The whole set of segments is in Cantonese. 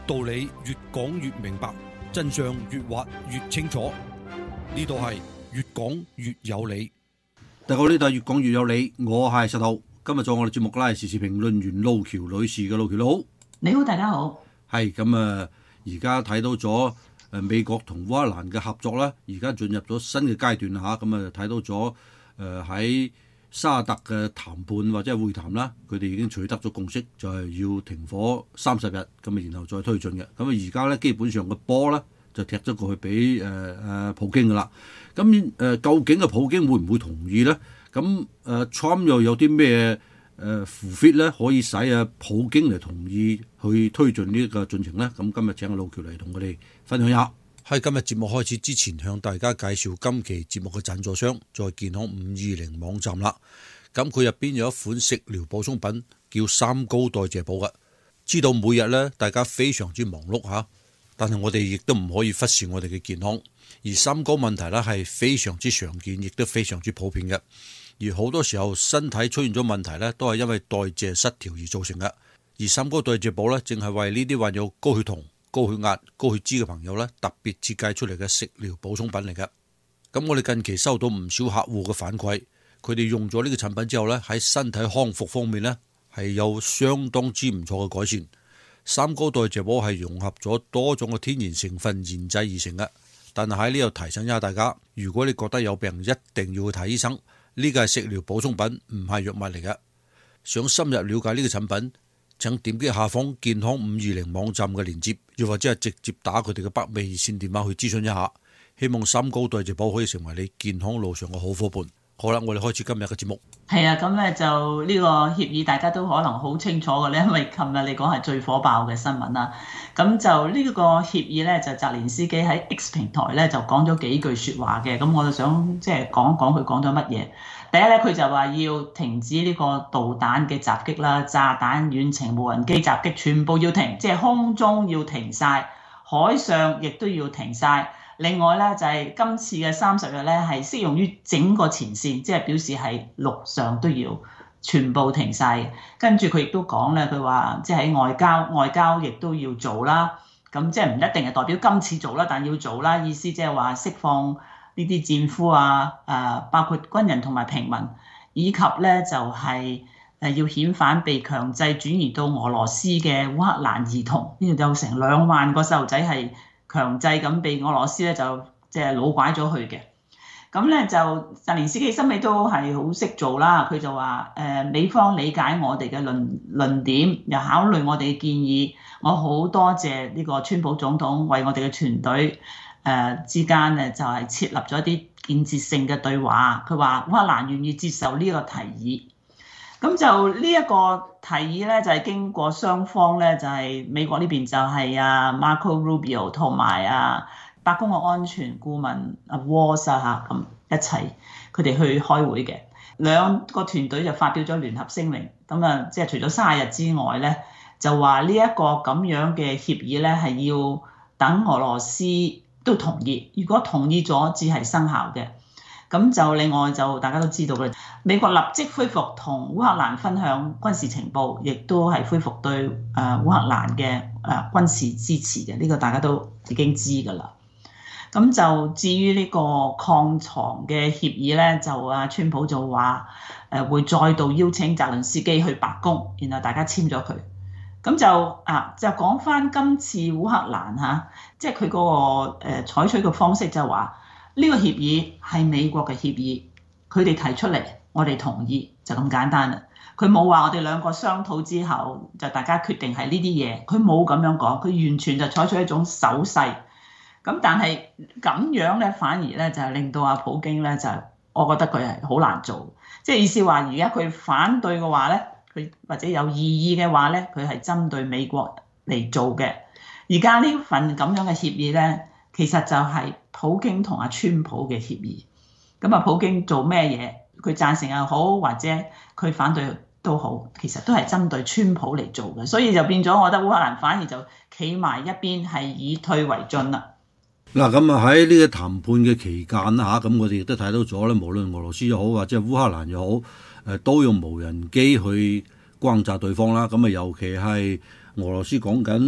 道理越講越明白，真相越挖越清楚。呢度係越講越有理。 大家好，呢度係越講越有理，我係石頭。今日做我哋節目啦，係時事評論員路橋女士嘅。路橋你好。 你好，大家好。 係咁啊！而家睇到咗美國同烏克蘭嘅合作啦，而家進入咗新嘅階段啦嚇。咁啊睇到咗喺沙特嘅談判或者係會談啦，佢哋已經取得咗共識，就係要停火30日，咁啊然後再推進嘅。咁啊而家咧基本上個波咧就踢咗過去俾普京噶啦。咁究竟嘅普京會唔會同意咧？咁Trump 又有啲咩扶 fit 咧，可以使普京嚟同意去推進呢個進程咧？咁今日請阿路橋嚟同我哋分享一下。 喺今日節目開始之前，向大家介紹今期節目嘅贊助商，在健康520網站啦。咁佢入邊有一款食療補充品叫三高代謝寶嘅。知道每日咧大家非常之忙碌嚇，但係我哋亦都唔可以忽視我哋嘅健康。而三高問題咧係非常之常見，亦都非常之普遍嘅。而好多時候身體出現咗問題咧，都係因為代謝失調而造成嘅。而三高代謝寶咧，正係為呢啲患有高血酮、高血壓、高血脂嘅朋友咧，特別設計出嚟嘅食療補充品嚟嘅。咁我哋近期收到唔少客戶嘅反饋，佢哋用咗呢個產品之後咧，喺身體康復方面咧係有相當之唔錯嘅改善。三高代謝寶係融合咗多種嘅天然成分研製而成嘅。但係喺呢度提醒一下大家，如果你覺得有病，一定要去睇醫生。呢個係食療補充品，唔係藥物嚟嘅。想深入了解呢個產品，請點擊下方健康520網站嘅鏈接，又或者係直接打佢哋嘅北美熱線電話去諮詢一下。希望三高代謝寶可以成為你健康路上嘅好夥伴。好啦，我哋開始今日嘅節目。 係啊，咁咧就呢個協議大家都可能好清楚嘅咧，因為琴日嚟講係最火爆嘅新聞啦。咁就呢個協議咧，就澤連斯基喺 X 平台咧就講咗幾句説話嘅。咁我就想即係講一講佢講咗乜嘢。第一咧，佢就話要停止呢個導彈嘅襲擊啦，炸彈、遠程無人機襲擊全部要停，即係空中要停晒，海上亦都要停晒。另外咧就係今次嘅30日咧係適用於整個前線，即係表示係陸上都要全部停晒。跟住佢亦都講咧，佢話即係喺外交亦都要做啦。咁即係唔一定係代表今次做啦，但要做啦。意思即係話釋放呢啲戰俘啊，包括軍人同埋平民，以及咧就係要遣返被強制轉移到俄羅斯嘅烏克蘭兒童。呢度有成2萬個細路仔係強制咁被俄羅斯咧就即係老拐咗去嘅。咁咧就澤連斯基心裏都係好識做啦。佢就話美方理解我哋嘅論點，又考慮我哋嘅建議。我好多謝呢個川普總統為我哋嘅團隊之間咧就係設立咗一啲建設性嘅對話。佢話烏克蘭願意接受呢個提議。咁就呢一個提議咧，就係經過雙方咧，就係美國呢邊就係Marco Rubio 同埋白宮嘅安全顧問Waltz 咁一齊，佢哋去開會嘅。兩個團隊就發表咗聯合聲明，咁即係除咗30日之外咧，就話呢一個咁樣嘅協議咧係要等俄羅斯都同意，如果同意咗至係生效嘅。咁就另外就大家都知道嘅，美國立即恢復同烏克蘭分享軍事情報，亦都係恢復對烏克蘭嘅軍事支持嘅。呢個大家都已經知㗎啦。咁就至於呢個擴藏嘅協議咧，就川普就話會再度邀請澤連斯基去白宮，然後大家簽咗佢。咁就講翻今次烏克蘭即係佢嗰個採取嘅方式就話。呢個協議係美國嘅協議，佢哋提出嚟，我哋同意，就咁簡單啦。佢冇話我哋兩個商討之後就大家決定係呢啲嘢，佢冇咁樣講，佢完全就採取一種手勢。咁但係咁樣咧，反而咧就係令到普京咧就我覺得佢係好難做，即係意思話而家佢反對嘅話咧，佢或者有異議嘅話咧，佢係針對美國嚟做嘅。而家呢份咁樣嘅協議咧，其實就係普京同川普嘅協議。咁普京做咩嘢，佢贊成又好，或者佢反對都好，其實都係針對川普嚟做嘅。所以就變咗，我覺得烏克蘭反而就企埋一邊，係以退為進啦。 嗱，咁喺呢個談判嘅期間啦嚇，咁我哋亦都睇到咗咧，無論俄羅斯又好，或者係烏克蘭又好，都用無人機去轟炸對方啦。咁尤其係俄羅斯講緊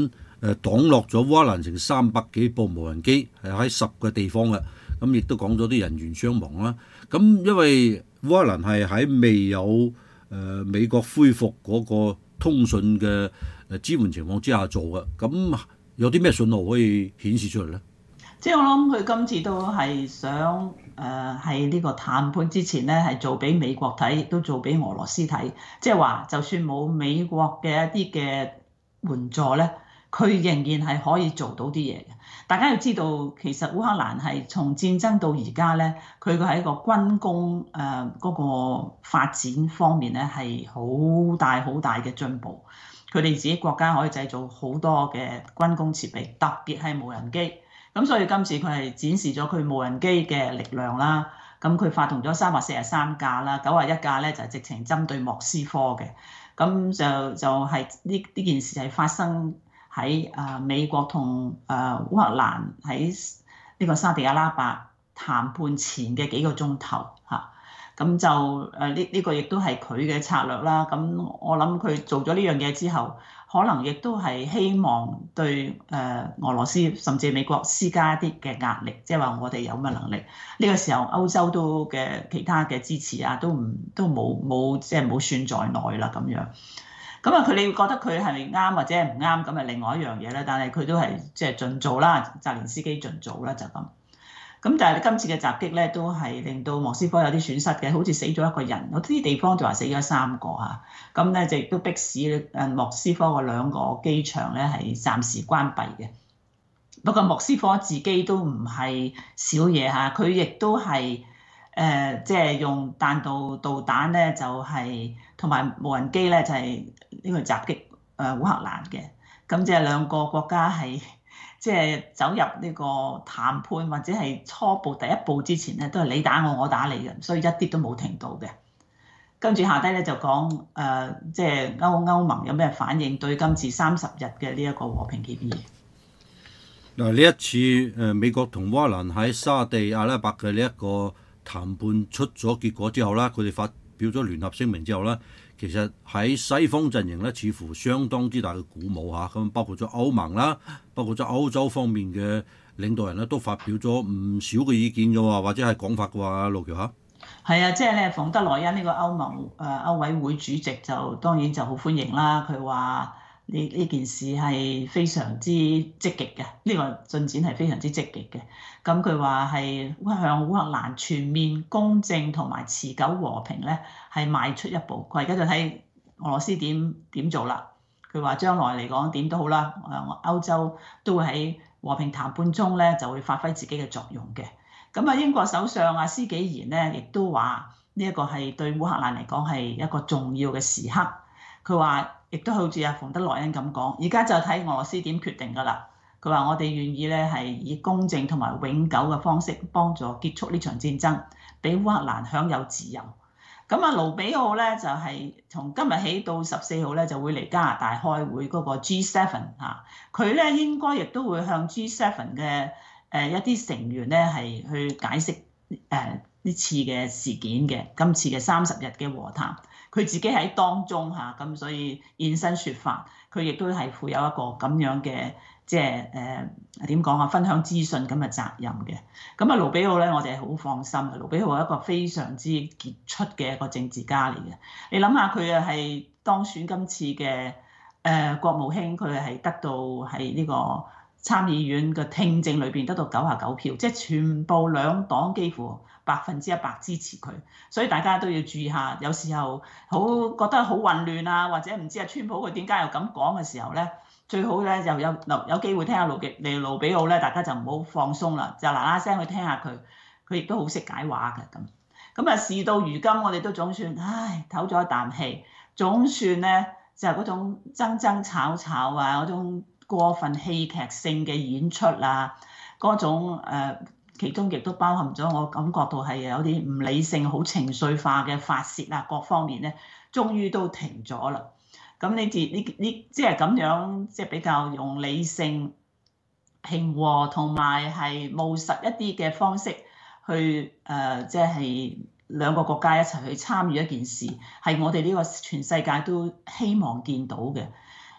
擋落咗烏克蘭成300幾部無人機，係喺10個地方嘅。咁亦都講咗啲人員傷亡啦。咁因為烏克蘭係喺未有美國恢復嗰個通訊嘅支援情況之下做嘅，咁有啲咩信號可以顯示出嚟咧？ 即係我諗佢今次都係想喺呢個談判之前咧，係做俾美國睇，亦都做俾俄羅斯睇。即係話，就算冇美國嘅一啲嘅援助咧，佢仍然係可以做到啲嘢嘅。大家要知道，其實烏克蘭係從戰爭到而家咧，佢喺個軍工嗰個發展方面咧係好大嘅進步。佢哋自己國家可以製造好多嘅軍工設備，特別係無人機。咁所以今次佢係展示咗佢無人機嘅力量啦。咁佢發動咗343架啦，91架咧就係直情針對莫斯科嘅。咁就係呢件事係發生喺美國同烏克蘭喺呢個沙地阿拉伯談判前嘅幾個鐘頭嚇。咁就呢個亦都係佢嘅策略啦。咁我諗佢做咗呢樣嘢之後，可能亦都係希望對俄羅斯甚至美國施加一啲嘅壓力，即係話我哋有乜能力？呢個時候歐洲都嘅其他嘅支持啊，都冇即係冇算在內啦咁樣。咁佢哋覺得佢係咪啱或者係唔啱，咁係另外一樣嘢啦。但係佢都係即係盡做啦，澤連斯基盡做啦就咁。咁但係今次嘅襲擊咧，都係令到莫斯科有啲損失嘅，好似死咗一個人，有啲地方就話死咗3個嚇。咁咧就亦都迫使莫斯科個2個機場咧係暫時關閉嘅。不過莫斯科自己都唔係少嘢嚇，佢亦都係即係用彈道導彈咧，就係同埋無人機咧，就係呢個襲擊烏克蘭嘅。咁即係2個國家係。即係走入呢個談判或者係初步第一步之前咧，都係你打我，我打你嘅，所以一啲都冇停到嘅。跟住下低咧就講即係歐盟有咩反應對今次30日嘅呢一個和平協議。 嗱，呢一次美國同烏克蘭喺沙地阿拉伯嘅呢一個談判出咗結果之後啦，佢哋發表咗聯合聲明之後啦，其實喺西方陣營咧，似乎相當之大嘅鼓舞嚇，咁包括咗歐盟啦，包括咗歐洲方面嘅領導人咧，都發表咗唔少嘅意見嘅喎，或者係講法嘅話，路橋嚇。 係啊，即係咧，馮德萊恩呢個歐盟歐委會主席就當然就好歡迎啦。佢話呢件事係非常之積極嘅，呢個進展係非常之積極嘅。咁佢話係向烏克蘭全面公正同埋持久和平咧，係邁出一步。佢而家就睇俄羅斯點做啦。佢話將來嚟講點都好啦，歐洲都會喺和平談判中咧就會發揮自己嘅作用嘅。咁英國首相施紀賢咧亦都話呢一個係對烏克蘭嚟講係一個重要嘅時刻。佢話亦都好似馮德萊恩咁講，而家就睇俄羅斯點決定㗎啦。佢話我哋願意咧係以公正同埋永久嘅方式幫助結束呢場戰爭，俾烏克蘭享有自由。咁盧比奧咧就係從今日起到14號咧就會嚟加拿大開會嗰個 G7 嚇，佢咧應該亦都會向 G7 嘅一啲成員咧係去解釋呢次嘅事件嘅，今次嘅30日嘅和談，佢自己喺當中嚇，咁所以現身説法，佢亦都係負有一個咁樣嘅即係點講啊，分享資訊咁嘅責任嘅。咁盧比奧咧，我哋係好放心嘅。盧比奧係一個非常之傑出嘅一個政治家嚟嘅。你諗下佢係當選今次嘅國務卿，佢係得到係呢個參議院嘅聽證裏邊得到99票，即係全部兩黨幾乎100%支持佢，所以大家都要注意下。有時候覺得好混亂啊，或者唔知川普佢點解又咁講嘅時候咧，最好咧就有機會聽下盧比奧咧，大家就唔好放鬆啦，就嗱聲去聽下佢，佢亦都好識解話嘅咁。咁事到如今，我哋都總算唞咗一啖氣，總算咧就係嗰種爭吵啊，嗰種過分戲劇性嘅演出啊，嗰種其中亦都包含咗我感覺到係有啲唔理性、好情緒化嘅發泄啊，各方面咧，終於都停咗啦。咁你即係咁樣，即係比較用理性、平和同埋係務實一啲嘅方式去即係兩個國家一齊去參與一件事，係我哋呢個全世界都希望見到嘅。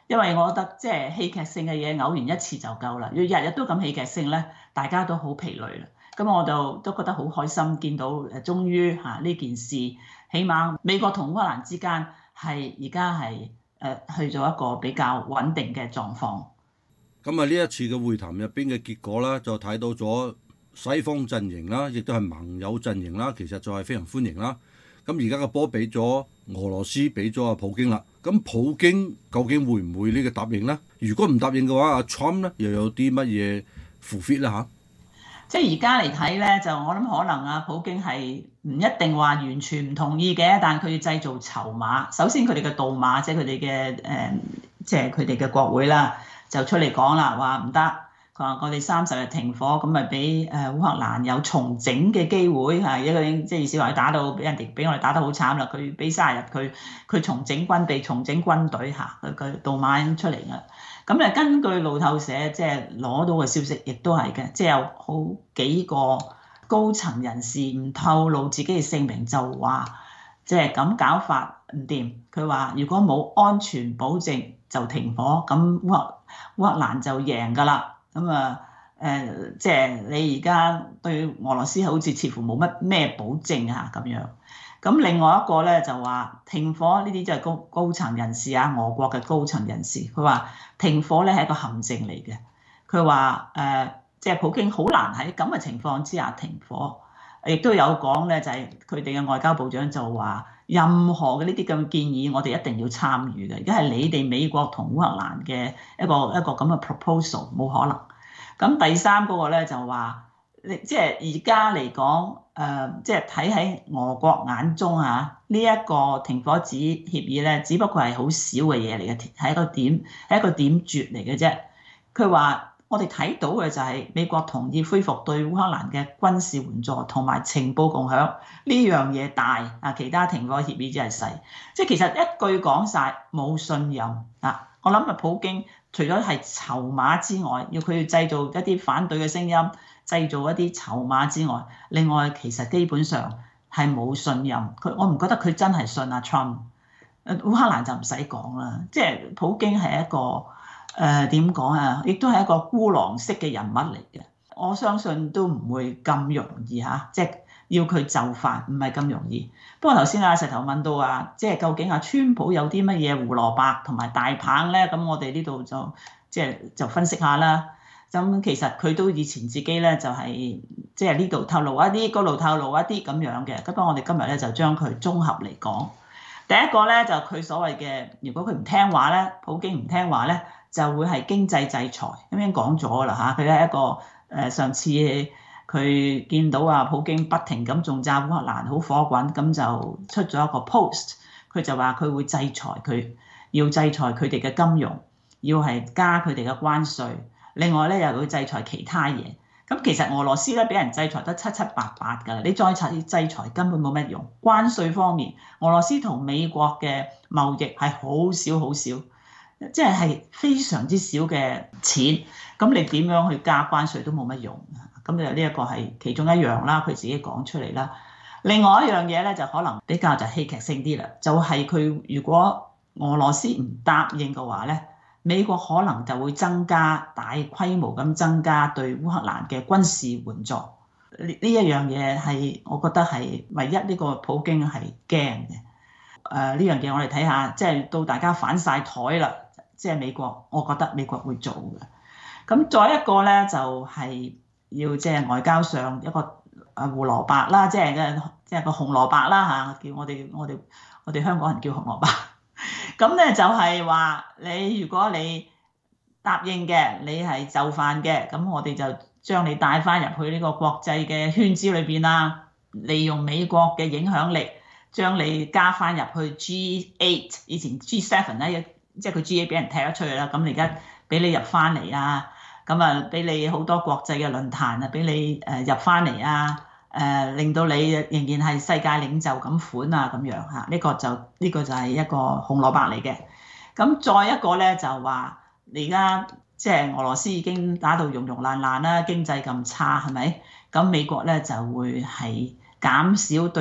因為我覺得即係戲劇性嘅嘢偶然一次就夠啦，要日日都咁戲劇性咧，大家都好疲累啦。咁我就都覺得好開心，見到終於呢件事，起碼美國同烏克蘭之間係而家係去咗一個比較穩定嘅狀況。 咁啊，呢一次嘅會談入邊嘅結果啦，就睇到咗西方陣營啦，亦都係盟友陣營啦，其實就係非常歡迎啦。咁而家個波俾咗俄羅斯，俾咗阿普京啦。咁普京究竟會唔會呢個答應呢？如果唔答應嘅話，阿 Trump 咧又有啲乜嘢付 fit 啦嚇？ 即係而家嚟睇咧，就我諗可能啊，普京係唔一定話完全唔同意嘅，但係佢要製造籌碼。首先佢哋嘅杜馬，即係佢哋嘅即係佢哋嘅國會啦，就出嚟講啦，話唔得。佢話我哋30日停火，咁咪俾烏克蘭有重整嘅機會嚇，一個即係意思話佢打到俾我哋打得好慘啦，佢俾30日佢重整軍備、重整軍隊嚇，佢杜馬已經出嚟啦。咁咧根據路透社即係攞到嘅消息，亦都係嘅，即係有好幾個高層人士唔透露自己嘅姓名，就話即係咁搞法唔掂。佢話如果冇安全保證就停火，咁烏克蘭就贏㗎啦。咁即係你而家對俄羅斯好似似乎冇乜咩保證啊咁樣。咁另外一個咧就話停火呢啲就係高層人士啊，俄國嘅高層人士，佢話停火咧係一個陷阱嚟嘅。佢話即係普京好難喺咁嘅情況之下停火，亦都有講咧就係佢哋嘅外交部長就話任何嘅呢啲咁嘅建議，我哋一定要參與嘅。而家係你哋美國同烏克蘭嘅一個咁嘅 proposal， 冇可能。咁第三嗰個咧就話，即係而家嚟講，即係睇喺俄國眼中呢一個停火協議咧，只不過係好少嘅嘢嚟嘅，係一個點絕嚟嘅啫。佢話我哋睇到嘅就係美國同意恢復對烏克蘭嘅軍事援助同埋情報共享呢樣嘢大啊，其他停火協議只係細。即係其實一句講晒冇信任啊！我諗普京除咗係籌碼之外，佢要製造一啲反對嘅聲音，製造一啲籌碼之外，另外其實基本上係冇信任。我唔覺得佢真係信阿 Trump。烏克蘭就唔使講啦，即係普京係一個點講啊，亦都係一個孤狼式嘅人物嚟嘅。我相信都唔會咁容易嚇，即係要佢就範唔係咁容易。不過頭先阿石頭問到即係究竟川普有啲乜嘢胡蘿蔔同埋大棒咧？咁我哋呢度就分析下啦。咁其實佢都以前自己咧就係即係呢度透露一啲，嗰度透露一啲咁樣嘅。不過我哋今日咧就將佢綜合嚟講。第一個咧就佢所謂嘅，如果佢唔聽話咧，普京唔聽話咧，就會係經濟制裁。咁已經講咗啦嚇，佢係一個上次佢見到普京不停咁重炸烏克蘭，好火滾，咁就出咗一個 post， 佢就話佢會制裁佢，要制裁佢哋嘅金融，要係加佢哋嘅關稅，另外咧又會制裁其他嘢。咁其實俄羅斯咧俾人制裁得七七八八㗎啦，你再制裁根本冇乜用。關稅方面，俄羅斯同美國嘅貿易係好少好少，即係非常之少嘅錢。咁你點樣去加關稅都冇乜用。咁就呢一個係其中一樣啦，佢自己講出嚟啦。另外一樣嘢咧就可能比較就戲劇性啲啦，就係佢如果俄羅斯唔答應嘅話咧，美國可能就會大規模咁增加對烏克蘭嘅軍事援助。呢一樣嘢係我覺得係唯一呢個普京係驚嘅。呢樣嘢我哋睇下，即係到大家反晒台啦，即係美國，我覺得美國會做嘅。咁再一個咧就係要即係外交上一個胡蘿蔔啦，即係個紅蘿蔔啦嚇，叫我哋香港人叫紅蘿蔔。咁咧就係話如果你答應嘅，你係就範嘅，咁我哋就將你帶翻入去呢個國際嘅圈子裏邊啦，利用美國嘅影響力，將你加翻入去 G8， 以前 G7 咧，即係佢 G8 俾人踢咗出去啦，咁你而家俾你入翻嚟啊，咁俾你好多國際嘅論壇啊，俾你入翻嚟啊。令到你仍然係世界領袖咁款啊咁樣嚇，呢個就係一個紅蘿蔔嚟嘅。咁再一個咧就話，你而家即係俄羅斯已經打到融融爛爛啦，經濟咁差係咪？咁美國咧就會係減少對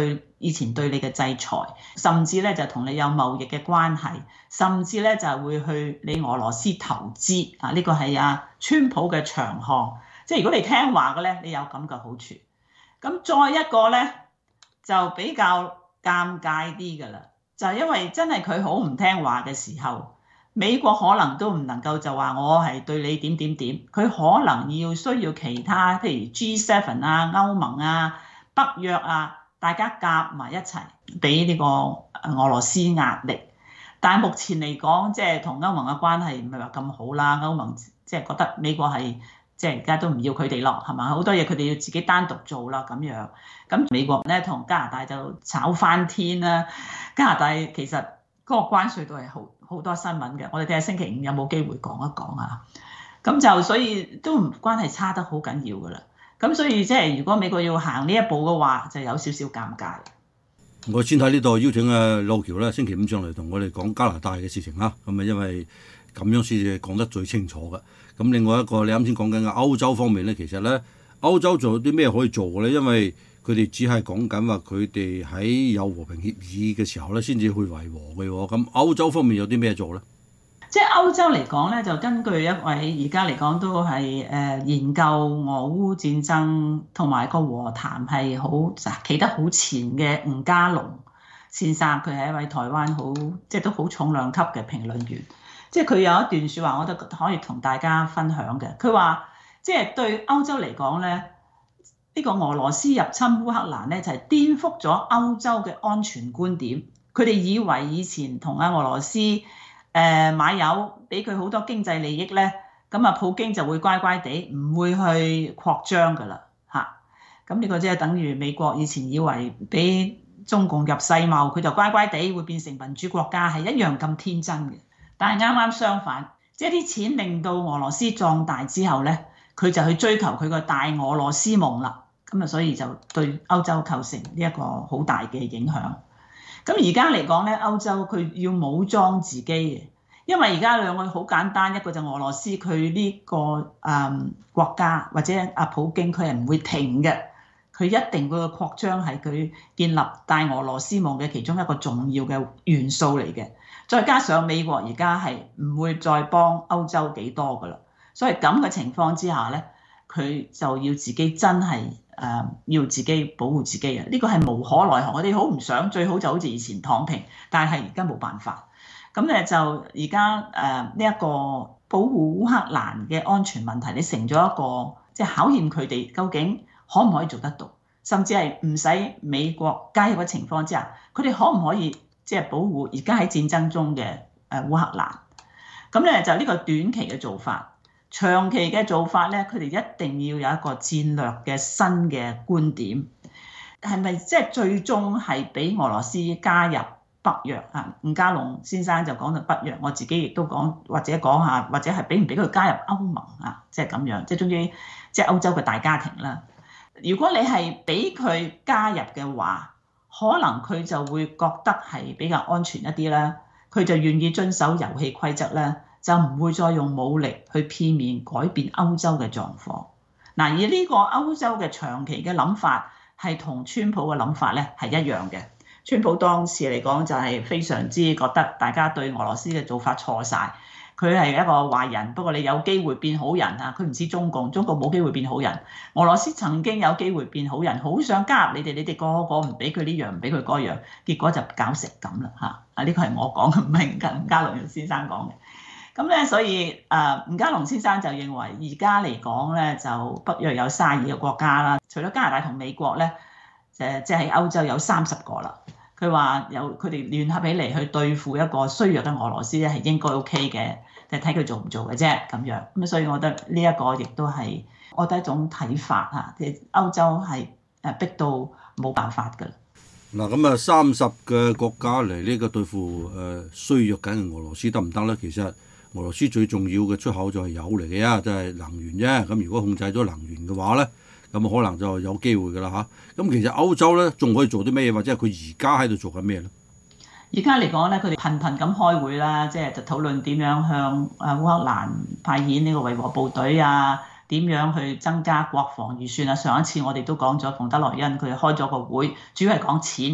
以前對你嘅制裁，甚至咧就同你有貿易嘅關係，甚至咧就會去你俄羅斯投資啊！呢個係川普嘅長項，即係如果你聽話嘅咧，你有咁嘅好處。咁再一個咧就比較尷尬啲㗎啦，就係因為真係佢好唔聽話嘅時候，美國可能都唔能夠就話我係對你點點點，佢可能需要其他譬如 G7 歐盟北約大家夾埋一齊俾呢個俄羅斯壓力。但係目前嚟講，即係同歐盟嘅關係唔係話咁好啦。歐盟即係覺得美國係即係而家都唔要佢哋咯，係嘛？好多嘢佢哋要自己單獨做啦咁樣。咁美國咧同加拿大就炒翻天啦。加拿大其實嗰個關稅都係好多新聞嘅，我哋睇下星期五有冇機會講一講啊。咁就所以都唔關係差得好緊要㗎啦。咁所以即係如果美國要行呢一步嘅話，就有少少尷尬。 我先喺呢度邀請路橋咧，星期五上嚟同我哋講加拿大嘅事情啦。咁因為咁樣先至講得最清楚嘅。咁另外一個你啱先講緊嘅歐洲方面咧，其實咧歐洲仲有啲咩可以做嘅咧？因為佢哋只係講緊話佢哋喺有和平協議嘅時候咧，先至去維和嘅喎。咁歐洲方面有啲咩做咧？ 即係歐洲嚟講咧，就根據一位而家嚟講都係研究俄烏戰爭同埋個和談係好企得好前嘅吳家龍先生，佢係一位台灣即係都好重量級嘅評論員。即係佢有一段説話，我都可以同大家分享嘅。佢話即係對歐洲嚟講咧，呢個俄羅斯入侵烏克蘭咧，就係顛覆咗歐洲嘅安全觀點。佢哋以為以前同俄羅斯買油俾佢好多經濟利益咧，咁普京就會乖乖地唔會去擴張㗎啦嚇。咁呢個即係等於美國以前以為俾中共入世貿，佢就乖乖地會變成民主國家，係一樣咁天真嘅。但係啱啱相反，即係啲錢令到俄羅斯壯大之後咧，佢就去追求佢個大俄羅斯夢啦。咁所以就對歐洲構成呢一個好大嘅影響。咁而家嚟講咧，歐洲佢要武裝自己嘅，因為而家兩個好簡單，一個就俄羅斯佢呢個國家或者普京佢係唔會停嘅，佢一定個擴張係佢建立大俄羅斯夢嘅其中一個重要嘅元素嚟嘅。再加上美國而家係唔會再幫歐洲幾多㗎啦，所以咁嘅情況之下咧，佢就要自己真係要自己保護自己啊！呢個係無可奈何，我哋好唔想，最好就好似以前躺平，但係而家冇辦法。咁咧就而家呢一個保護烏克蘭嘅安全問題，你成咗一個即係考驗佢哋究竟可唔可以做得到，甚至係唔使美國介入嘅情況之下，佢哋可唔可以即係保護而家喺戰爭中嘅烏克蘭？咁咧就呢個短期嘅做法。長期嘅做法咧，佢哋一定要有一個戰略嘅新嘅觀點，係咪即係最終係俾俄羅斯加入北約啊？吳家龍先生就講到北約，我自己亦都講或者講下，或者係俾唔俾佢加入歐盟啊？即係咁樣，即係終於即係歐洲嘅大家庭啦。如果你係俾佢加入嘅話，可能佢就會覺得係比較安全一啲啦，佢就願意遵守遊戲規則啦。就唔會再用武力去片面改變歐洲嘅狀況。嗱，而呢個歐洲嘅長期嘅諗法係同川普嘅諗法咧係一樣嘅。川普當時嚟講就係非常之覺得大家對俄羅斯嘅做法錯晒，佢係一個壞人，不過你有機會變好人啊！佢唔似中共，中共冇機會變好人。俄羅斯曾經有機會變好人，好想加入你哋，你哋個個唔俾佢呢樣，唔俾佢嗰樣，結果就搞成咁啦嚇！啊，呢個係我講嘅，唔係吳家龍先生講嘅。咁咧，所以吳家龍先生就認為而家嚟講咧，就北約有32個國家啦，除咗加拿大同美國咧，即係歐洲有30個啦。佢話有佢哋聯合起嚟去對付一個衰弱嘅俄羅斯咧，係應該 OK 嘅，就睇佢做唔做嘅啫咁樣。咁所以我覺得呢一個亦都係我覺得一種睇法嚇，即係歐洲係逼到冇辦法㗎啦。 嗱咁啊，30個國家嚟呢個對付衰弱緊嘅俄羅斯得唔得咧？其實俄羅斯最重要嘅出口就係油嚟嘅啊，就係能源啫。咁如果控制咗能源嘅話咧，咁可能就有機會㗎啦嚇。咁其實歐洲咧仲可以做啲咩嘢，或者係佢而家喺度做緊咩咧？ 而家嚟講咧，佢哋頻頻咁開會啦，即係就討論點樣向烏克蘭派遣呢個維和部隊啊，點樣去增加國防預算啊。上一次我哋都講咗，馮德萊恩佢哋開咗個會，主要係講錢。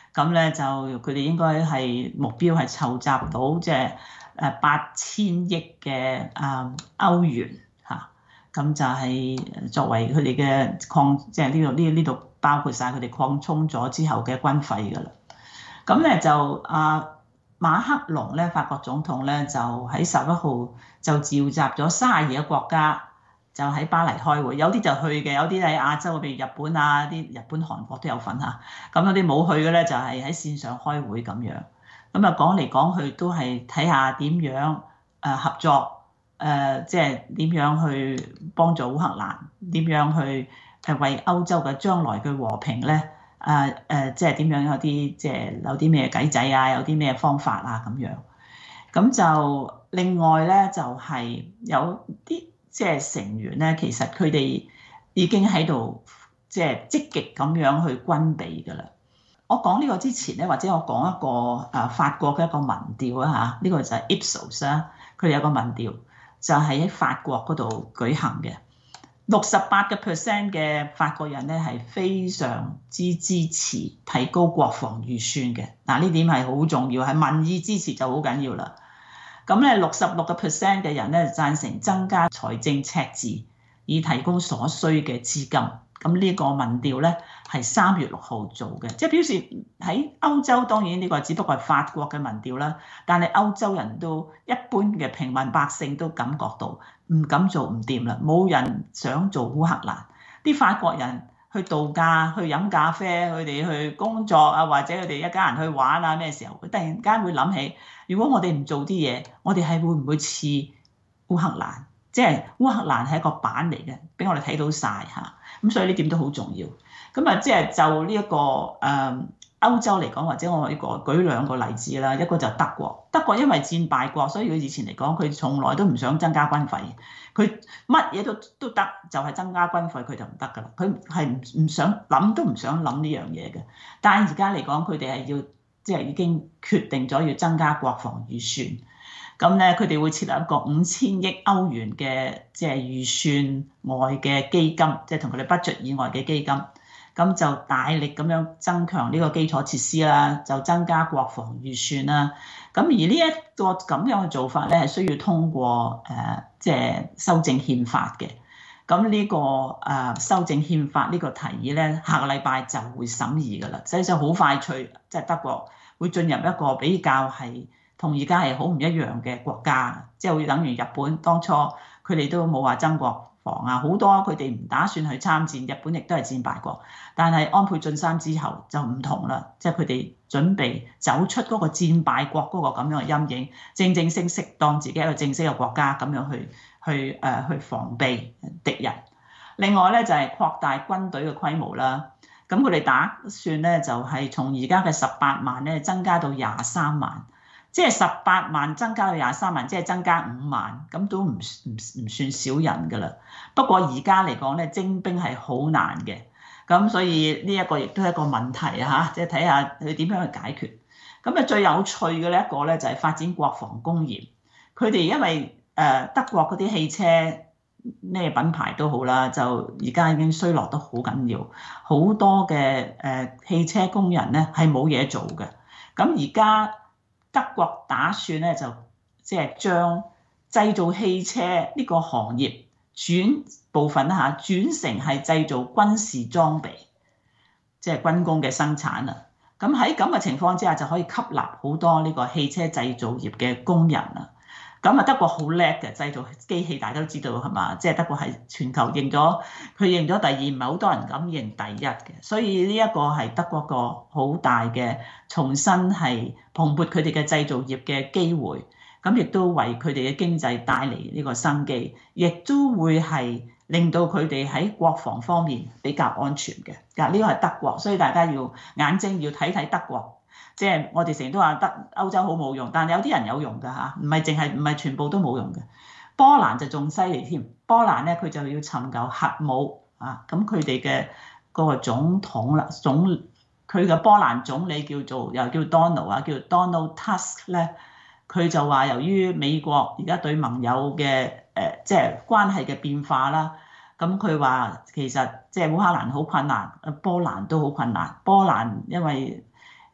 咁咧就佢哋應該係目標係籌集到即係8000億嘅歐元嚇，咁就係作為佢哋嘅即係呢度包括晒佢哋擴充咗之後嘅軍費㗎啦。咁咧就馬克龍咧，法國總統咧就喺11號就召集咗32個國家，就喺巴黎開會。有啲就去嘅，有啲喺亞洲，譬如日本啊，啲日本、韓國都有份嚇。咁有啲冇去嘅咧，就係喺線上開會咁樣。咁啊講嚟講去都係睇下點樣合作，即係點樣去幫助烏克蘭，點樣去為歐洲嘅將來嘅和平咧。即係點樣有啲即係有啲咩計仔啊，有啲咩方法啊咁樣。咁就另外咧就係有啲即係成員咧，其實佢哋已經喺度即係積極咁樣去軍備㗎啦。我講呢個之前咧，或者我講一個法國嘅一個民調啊嚇，呢個就係 Ipsos 啦，佢哋有個民調就係喺法國嗰度舉行嘅。68% 嘅法國人咧係非常之支持提高國防預算嘅。嗱，呢點係好重要，係民意支持就好緊要啦。咁咧66% 嘅人咧贊成增加財政赤字，以提供所需嘅資金。咁呢個民調咧係3月6號做嘅，即係表示喺歐洲，當然呢個只不過係法國嘅民調啦，但係歐洲人都一般嘅平民百姓都感覺到唔敢做唔掂啦，冇人想做烏克蘭。啲法國人去度假、去飲咖啡，佢哋去工作啊，或者佢哋一家人去玩啊，咩時候佢突然間會諗起，如果我哋唔做啲嘢，我哋係會唔會似烏克蘭？即係烏克蘭係一個版嚟嘅，俾我哋睇到晒嚇。咁所以呢點都好重要。咁啊，即係就呢一個歐洲嚟講，或者我呢個舉2個例子啦。一個就德國，德國因為戰敗國，所以佢以前嚟講，佢從來都唔想增加軍費。佢乜嘢都得，就係增加軍費佢就唔得㗎啦。佢係唔想諗都唔想諗呢樣嘢嘅。但係而家嚟講，佢哋係要即係已經決定咗要增加國防預算。咁咧，佢哋會設立一個5000億歐元嘅即係預算外嘅基金，即係同佢哋 budget 以外嘅基金。咁就大力咁樣增強呢個基礎設施啦，就增加國防預算啦。咁而呢一個咁樣嘅做法咧，係需要通過即係修正憲法嘅。咁呢個修正憲法呢個提議咧，下個禮拜就會審議㗎啦，所以就好快脆，即係德國會進入一個比較係同而家係好唔一樣嘅國家，即係會等於日本當初佢哋都冇話增國防啊，好多佢哋唔打算去參戰，日本亦都係戰敗國，但係安倍晉三之後就唔同啦，即係佢哋準備走出嗰個戰敗國嗰個咁樣嘅陰影，正正式式當自己一個正式嘅國家咁樣去防備敵人。另外咧就係擴大軍隊嘅規模啦，咁佢哋打算咧就係從而家嘅18萬咧增加到23萬。即係18萬增加到23萬，即係增加5萬，咁都唔算少人㗎啦。不過而家嚟講咧，徵兵係好難嘅，咁所以呢一個亦都係一個問題嚇，即係睇下佢點樣去解決。咁啊最有趣嘅呢一個咧就係發展國防工業。佢哋因為德國嗰啲汽車咩品牌都好啦，就而家已經衰落得好緊要，好多嘅汽車工人咧係冇嘢做嘅。咁而家德國打算咧就即係將製造汽車呢個行業轉部分啦嚇，轉成係製造軍事裝備，即係軍工嘅生產啊。咁喺咁嘅情況之下，就可以吸納好多呢個汽車製造業嘅工人啊。咁啊，德國好叻嘅製造機器，大家都知道係嘛？即係德國係全球認咗，佢認咗第二，唔係好多人敢認第一嘅。所以呢一個係德國個好大嘅重新係蓬勃佢哋嘅製造業嘅機會，咁亦都為佢哋嘅經濟帶嚟呢個生機，亦都會係令到佢哋喺國防方面比較安全嘅。嗱，呢個係德國，所以大家要眼睛要睇睇德國。即係我哋成日都話歐洲好冇用，但係有啲人有用㗎嚇，唔係全部都冇用嘅。波蘭就仲犀利添，波蘭咧佢就要尋求核武啊，咁佢哋嘅嗰個總統啦，佢嘅波蘭總理又叫 Donald Tusk 咧，佢就話由於美國而家對盟友嘅即係關係嘅變化啦，咁佢話其實即係烏克蘭好困難，波蘭都好困難。波蘭因為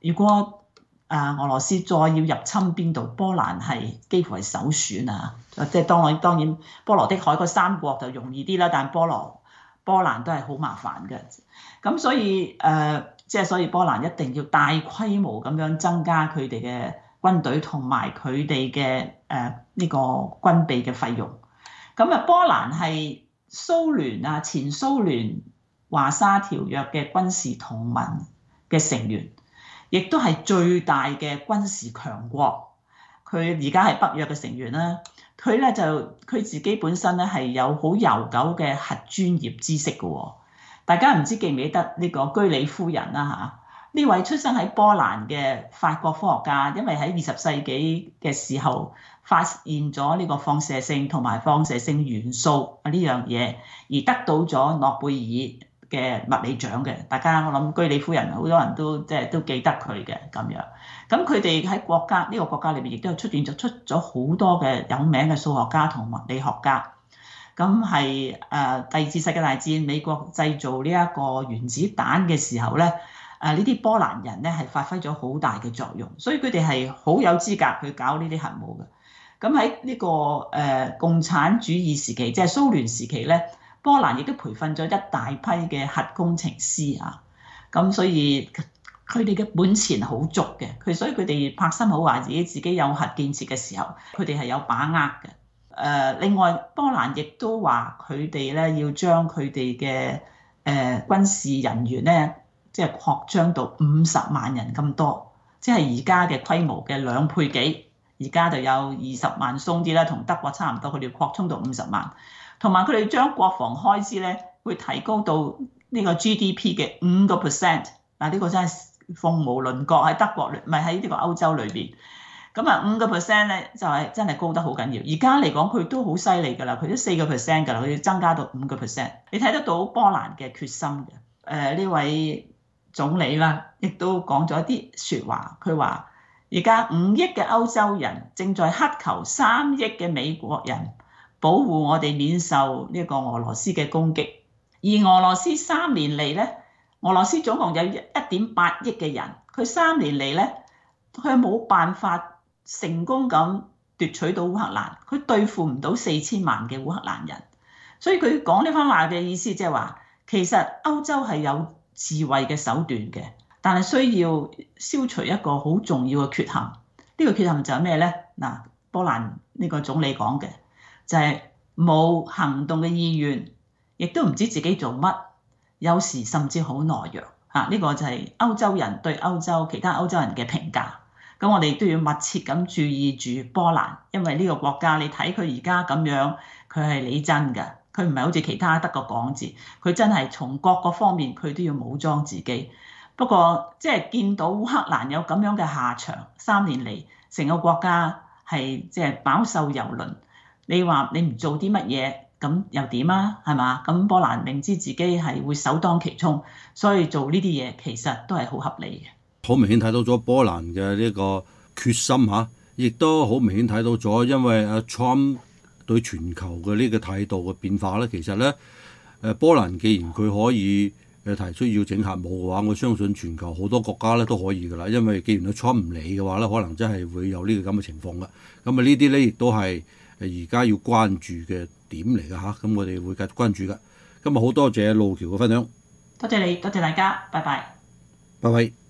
如果俄羅斯再要入侵邊度，波蘭係幾乎係首選啊！即係當然波羅的海嗰三國就容易啲啦，但波蘭都係好麻煩嘅。咁所以所以波蘭一定要大規模咁樣增加佢哋嘅軍隊同埋佢哋嘅呢個軍備嘅費用。咁波蘭係蘇聯前蘇聯華沙條約嘅軍事同盟嘅成員，亦都係最大嘅軍事強國。佢而家係北約嘅成員啦。佢自己本身咧係有好悠久嘅核專業知識嘅喎。大家唔知記唔記得呢個居里夫人啦嚇？呢位出生喺波蘭嘅法國科學家，因為喺20世紀嘅時候發現咗呢個放射性同埋放射性元素呢樣嘢，而得到咗諾貝爾嘅物理獎嘅。大家我諗居里夫人好多人都都記得佢嘅咁樣。咁佢哋喺呢個國家裏邊亦都有出咗好多嘅有名嘅數學家同物理學家。咁係第二次世界大戰美國製造呢一個原子彈嘅時候咧，呢啲波蘭人咧係發揮咗好大嘅作用，所以佢哋係好有資格去搞呢啲核武嘅。咁喺呢個共產主義時期，即係蘇聯時期咧，波蘭亦都培訓咗一大批嘅核工程師啊。咁所以佢哋嘅本錢好足嘅，所以佢哋拍心口話自己有核建設嘅時候，佢哋係有把握嘅。另外波蘭亦都話佢哋咧要將佢哋嘅軍事人員咧，即係擴張到50萬人咁多，即係而家嘅規模嘅2倍幾。而家就有20萬鬆啲啦，同德國差唔多，佢哋擴充到50萬。同埋佢哋將國防開支咧會提高到呢個 GDP 嘅5%。嗱，呢個真係鳳毛麟角喺德國，唔係喺呢個歐洲裏邊。咁5%咧就係真係高得好緊要。而家嚟講佢都好犀利㗎啦，佢都4%㗎啦，佢要增加到5%。你睇得到波蘭嘅決心嘅。呢位總理啦，亦都講咗一啲説話。佢話：而家5億嘅歐洲人正在乞求3億嘅美國人保護我哋免受呢個俄羅斯嘅攻擊。而俄羅斯3年嚟咧，俄羅斯總共有1.8億嘅人，佢3年嚟咧，佢冇辦法成功咁奪取到烏克蘭，佢對付唔到4000萬嘅烏克蘭人，所以佢講呢番話嘅意思即係話，其實歐洲係有自衛嘅手段嘅，但係需要消除一個好重要嘅缺陷。呢個缺陷就係咩咧？嗱，波蘭呢個總理講嘅就係冇行動嘅意願，亦都唔知自己做乜，有時甚至好懦弱嚇。呢個就係歐洲人對其他歐洲人嘅評價。咁我哋都要密切咁注意住波蘭，因為呢個國家你睇佢而家咁樣，佢係理真㗎，佢唔係好似其他得個講字，佢真係從各個方面佢都要武裝自己。不過即係見到烏克蘭有咁樣嘅下場，3年嚟成個國家係即係飽受蹂躪，你話你唔做啲乜嘢咁又點啊？係嘛？咁波蘭明知自己係會首當其衝，所以做呢啲嘢其實都係好合理嘅。 好明顯睇到咗波蘭嘅呢個決心嚇，亦都好明顯睇到咗，因為阿 Trump 對全球嘅呢個態度嘅變化咧，其實咧波蘭既然佢可以提出要整核武嘅話，我相信全球好多國家咧都可以㗎啦，因為既然阿 Trump 唔理嘅話咧，可能真係會有呢個咁嘅情況㗎。咁啊呢啲咧亦都係而家要關注嘅點嚟㗎嚇，咁我哋會繼續關注㗎。今日好多謝路橋嘅分享， 多謝你，多謝大家，拜拜， 拜拜。